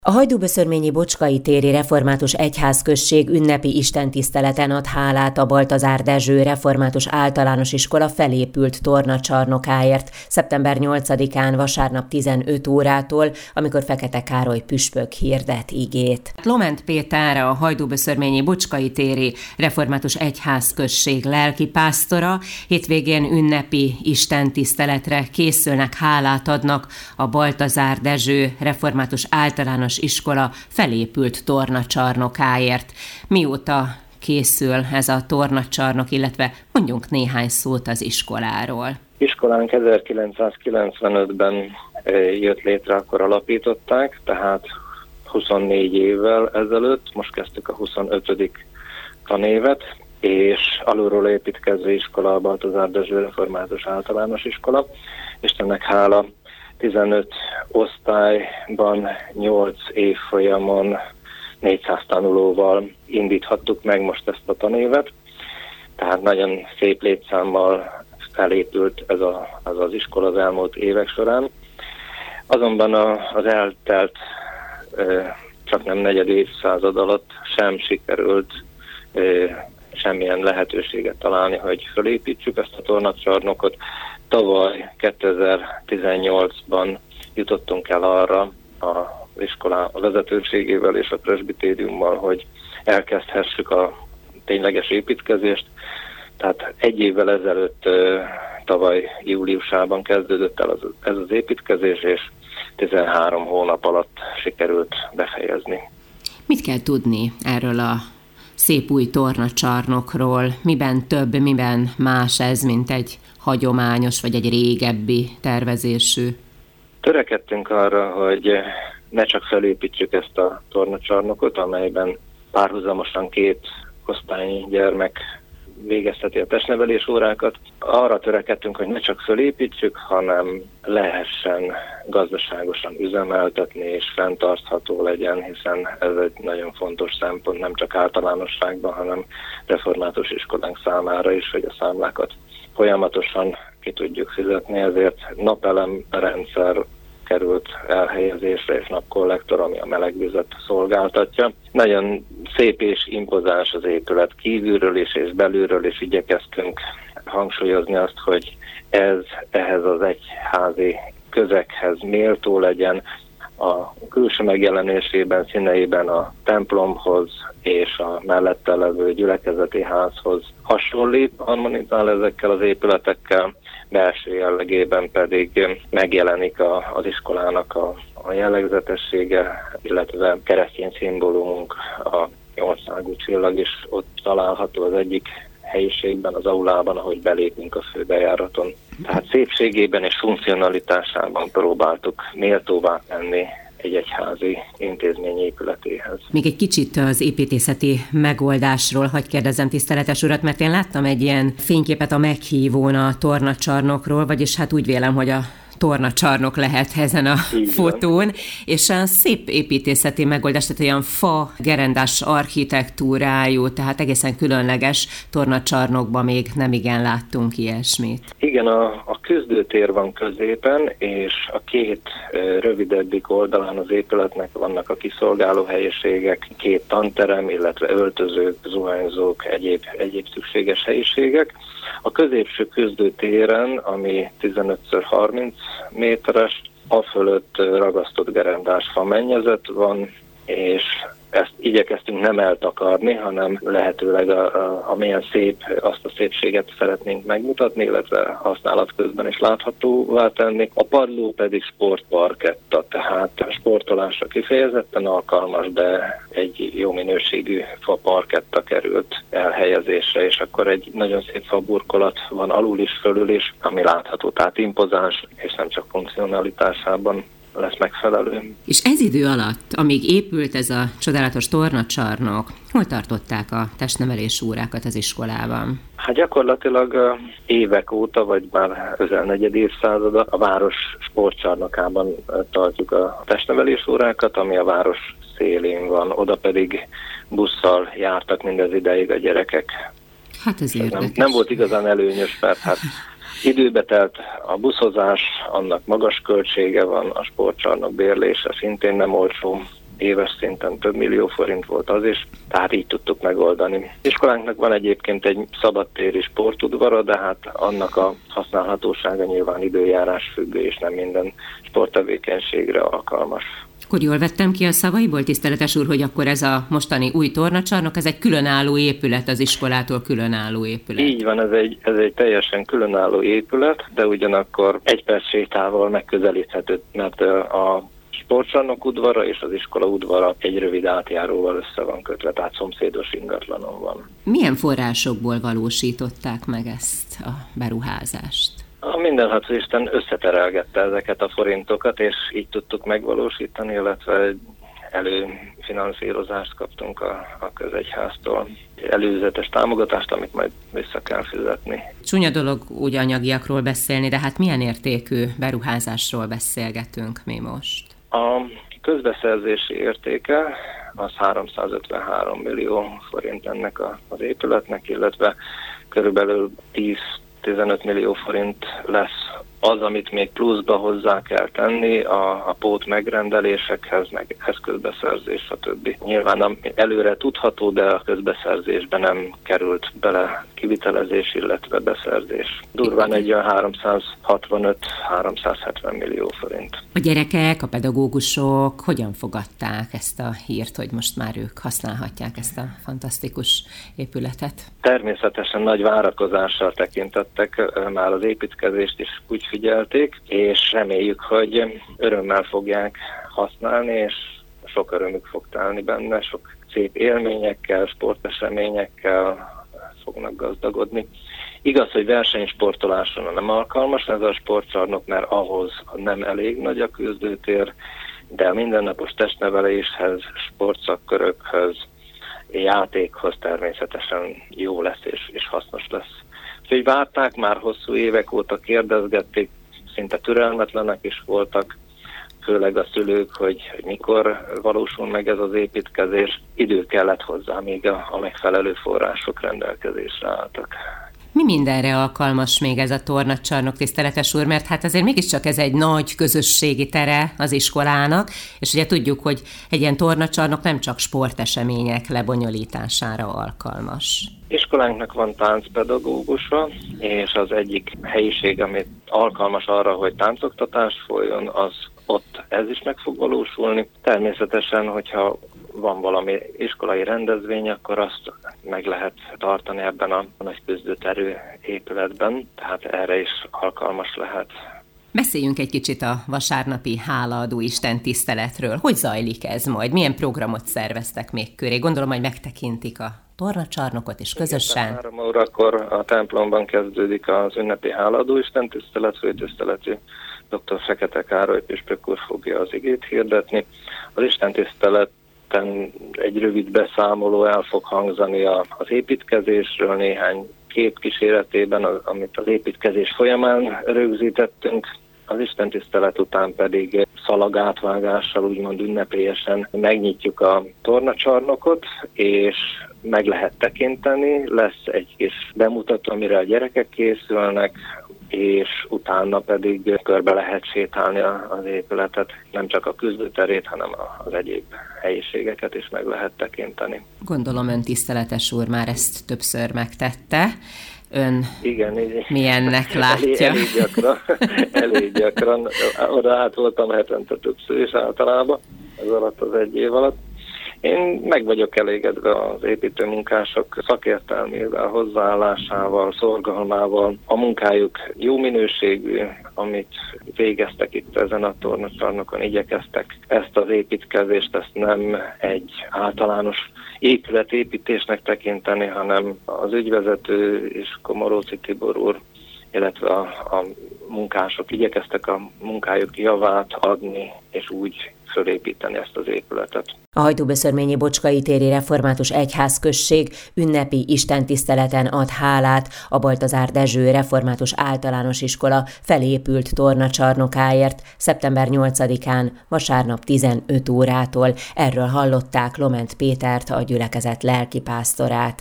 A Hajdúböszörményi Bocskai téri református egyházközség ünnepi istentiszteleten ad hálát a Baltazár Dezső Református Általános Iskola felépült tornacsarnokáért szeptember 8-án vasárnap 15 órától, amikor Fekete Károly püspök hirdet igét. Lomend Péter, a Hajdúböszörményi Bocskai téri Református Egyházközség lelkipásztora hétvégén ünnepi istentiszteletre készülnek, hálát adnak a Baltazár Dezső Református Általános Iskola felépült tornacsarnokáért. Mióta készül ez a tornacsarnok, illetve mondjunk néhány szót az iskoláról. Iskolánk 1995-ben jött létre, akkor alapították, tehát 24 évvel ezelőtt, most kezdtük a 25. tanévet, és alulról építkező iskola a Baltazár Dezső Református Általános Iskola. Istennek hála, 15 osztályban, 8 évfolyamon 400 tanulóval indíthattuk meg most ezt a tanévet. Tehát nagyon szép létszámmal felépült ez az iskola az elmúlt évek során. Azonban az eltelt csak nem negyed évszázad alatt sem sikerült semmilyen lehetőséget találni, hogy felépítsük ezt a tornacsarnokot. Tavaly 2018-ban jutottunk el arra az iskola vezetőségével és a presbitériummal, hogy elkezdhessük a tényleges építkezést. Tehát egy évvel ezelőtt, tavaly júliusában kezdődött el ez az építkezés, és 13 hónap alatt sikerült befejezni. Mit kell tudni erről a szép új tornacsarnokról? Miben több, miben más ez, mint egy hagyományos vagy egy régebbi tervezésű? Törekedtünk arra, hogy ne csak felépítsük ezt a tornacsarnokot, amelyben párhuzamosan 2 osztályi gyermek végezheti a testnevelés órákat. Arra törekedtünk, hogy ne csak felépítsük, hanem lehessen gazdaságosan üzemeltetni és fenntartható legyen, hiszen ez egy nagyon fontos szempont, nem csak általánosságban, hanem református iskolánk számára is, hogy a számlákat folyamatosan ki tudjuk fizetni, ezért napelem rendszer került elhelyezésre, és napkollektor, ami a melegvizet szolgáltatja. Nagyon szép és impozáns az épület kívülről is, és belülről is igyekeztünk hangsúlyozni azt, hogy ez ehhez az egyházi közeghez méltó legyen, a külső megjelenésében, színeiben a templomhoz és a mellette levő gyülekezeti házhoz hasonlít, harmonizál ezekkel az épületekkel, belső jellegében pedig megjelenik az iskolának a jellegzetessége, illetve keresztény szimbólumunk, a 8-szárnyú csillag is ott található az egyik helyiségben, az aulában, ahogy belépünk a főbejáraton. Tehát szépségében és funkcionalitásában próbáltuk méltóvá tenni egy egyházi intézmény épületéhez. Még egy kicsit az építészeti megoldásról hadd kérdezzem tiszteletes urat, mert én láttam egy ilyen fényképet a meghívón a tornacsarnokról, vagyis hát úgy vélem, hogy a tornacsarnok lehet ezen a fotón, és a szép építészeti megoldás, tehát olyan fa gerendás architektúrájú, tehát egészen különleges tornacsarnokban még nem igen láttunk ilyesmit. Igen, a küzdőtér van középen, és a 2 rövidebbik oldalán az épületnek vannak a kiszolgáló helyiségek, 2 tanterem, illetve öltözők, zuhanyzók, egyéb szükséges helyiségek. A középső küzdőtéren, ami 15x30 méteres, afölött ragasztott gerendás famennyezet van, és ezt igyekeztünk nem eltakarni, hanem lehetőleg amilyen szép, azt a szépséget szeretnénk megmutatni, illetve használat közben is láthatóvá tenni. A padló pedig sportparketta, tehát sportolásra kifejezetten alkalmas, de egy jó minőségű fa parketta került elhelyezésre, és akkor egy nagyon szép fa burkolat van alul is, fölül is, ami látható, tehát impozáns, és nem csak funkcionalitásában lesz megfelelő. És ez idő alatt, amíg épült ez a csodálatos tornacsarnok, hol tartották a testnevelés órákat az iskolában? Hát gyakorlatilag évek óta, vagy már közel negyed évszázada a város sportcsarnokában tartjuk a testnevelés órákat, ami a város szélén van, oda pedig busszal jártak mindez ideig a gyerekek. Hát ez érdekes. Nem volt igazán előnyös, mert hát időbe telt a buszozás, annak magas költsége van, a sportcsarnok bérlése szintén nem olcsó, éves szinten több millió forint volt az is, tehát így tudtuk megoldani. Iskolánknak van egyébként egy szabadtéri sportudvara, de hát annak a használhatósága nyilván időjárás függő, és nem minden sporttevékenységre alkalmas. Akkor jól vettem ki a szavaiból, tiszteletes úr, hogy akkor ez a mostani új tornacsarnok, ez egy különálló épület, az iskolától különálló épület. Így van, ez egy teljesen különálló épület, de ugyanakkor egy perc sétával megközelíthető, mert a sportcsarnok udvara és az iskola udvara egy rövid átjáróval össze van kötve, tehát szomszédos ingatlanon van. Milyen forrásokból valósították meg ezt a beruházást? A mindenható Isten összeterelgette ezeket a forintokat, és így tudtuk megvalósítani, illetve előfinanszírozást kaptunk a közegyháztól. Előzetes támogatást, amit majd vissza kell fizetni. Csúnya dolog úgy anyagiakról beszélni, de hát milyen értékű beruházásról beszélgetünk mi most? A közbeszerzési értéke az 353 millió forint ennek az épületnek, illetve körülbelül 10-15 millió forint lesz az, amit még pluszba hozzá kell tenni a pót megrendelésekhez, meg eszközbeszerzés, stb. Nyilván előre tudható, de a közbeszerzésben nem került bele kivitelezés, illetve beszerzés. Durván egy olyan 365-370 millió forint. A gyerekek, a pedagógusok hogyan fogadták ezt a hírt, hogy most már ők használhatják ezt a fantasztikus épületet? Természetesen nagy várakozással tekintettek, már az építkezést is úgy figyelték, és reméljük, hogy örömmel fogják használni, és sok örömük fog telni benne, sok szép élményekkel, sporteseményekkel fognak gazdagodni. Igaz, hogy versenysportolásra nem alkalmas ez a sportcsarnok, mert ahhoz nem elég nagy a küzdőtér, de a mindennapos testneveléshez, sportszakkörökhöz, játékhoz természetesen jó lesz és hasznos lesz. Úgyhogy várták, már hosszú évek óta kérdezgették, szinte türelmetlenek is voltak, főleg a szülők, hogy mikor valósul meg ez az építkezés. Idő kellett hozzá, míg a megfelelő források rendelkezésre álltak. Mi mindenre alkalmas még ez a tornacsarnok, tiszteletes úr, mert hát azért mégiscsak ez egy nagy közösségi tere az iskolának, és ugye tudjuk, hogy egy ilyen tornacsarnok nem csak sportesemények lebonyolítására alkalmas. Iskolánknak van táncpedagógusa, és az egyik helyiség, amit alkalmas arra, hogy táncoktatás folyjon, az ott ez is meg fog valósulni. Természetesen, hogyha van valami iskolai rendezvény, akkor azt meg lehet tartani ebben a nagy küzdőterű épületben, tehát erre is alkalmas lehet. Beszéljünk egy kicsit a vasárnapi hálaadó Isten tiszteletről. Hogy zajlik ez majd? Milyen programot szerveztek még köré? Gondolom, hogy megtekintik a tornacsarnokot is közösen. 3 órakor a templomban kezdődik az ünnepi hálaadó Isten tisztelet, főtiszteletű dr. Fekete Károly püspök úr fogja az igét hirdetni. Az Isten tiszteleten egy rövid beszámoló el fog hangzani az építkezésről, néhány kép kíséretében, amit az építkezés folyamán rögzítettünk. Az istentisztelet után pedig szalagátvágással, úgymond ünnepélyesen megnyitjuk a tornacsarnokot, és meg lehet tekinteni, lesz egy kis bemutató, amire a gyerekek készülnek, és utána pedig körbe lehet sétálni az épületet, nem csak a küzdőterét, hanem az egyéb helyiségeket is meg lehet tekinteni. Gondolom, ön tiszteletes úr már ezt többször megtette. Ön igen, milyennek látja? Elég gyakran. Oda át voltam hetente többször is általában, ez alatt az egy év alatt. Én meg vagyok elégedve az építőmunkások szakértelmével, hozzáállásával, szorgalmával. A munkájuk jó minőségű, amit végeztek itt ezen a tornacsarnokon, igyekeztek ezt az építkezést, ezt nem egy általános épületépítésnek tekinteni, hanem az ügyvezető és Komoróci Tibor úr, illetve a munkások igyekeztek a munkájuk javát adni, és úgy fölépíteni ezt az épületet. A Hajdúböszörményi Bocskai téri református egyházközség ünnepi istentiszteleten ad hálát a Baltazár Dezső református általános iskola felépült tornacsarnokáért szeptember 8-án vasárnap 15 órától. Erről hallották Lomend Pétert, a gyülekezet lelkipásztorát.